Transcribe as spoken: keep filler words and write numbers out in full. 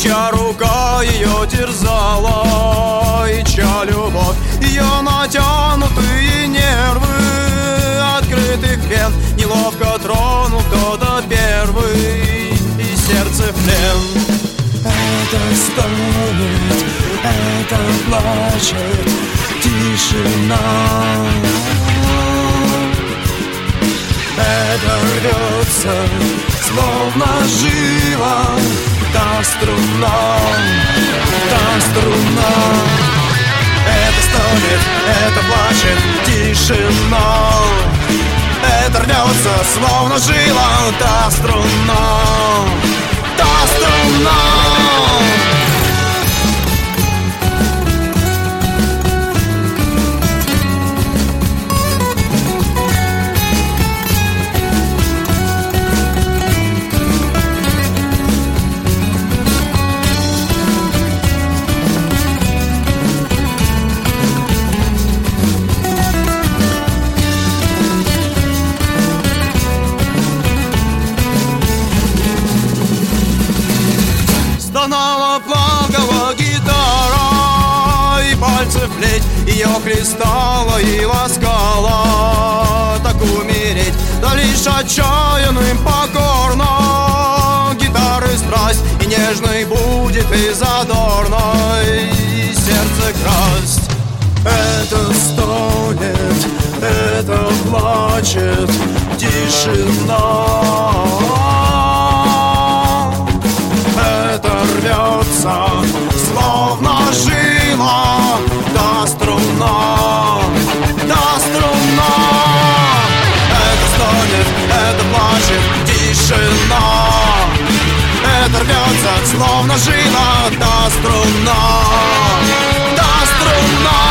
чья рука ее терзала, и чья любовь ее натянутые нервы открытых вен неловко тронул кто-то первый, и сердце в плен. Это стонет, это плачет, тишина. Это рвется, словно жива, та струна, та струна. Это стонет, это плачет, тишина. Это рвется, словно жила, та струна, та струна. Стонала, плакала гитара, и пальцы в плеть ее хлестала и ласкала. Так умереть, да лишь отчаянным покорно. Гитары страсть и нежной будет, и задорной, и сердце красть. Это стонет, это плачет, тишина. Это рвется, словно жила, та струна, та струна. Это стонет, это плачет, тишина. Это рвется, словно жила, та струна, та струна.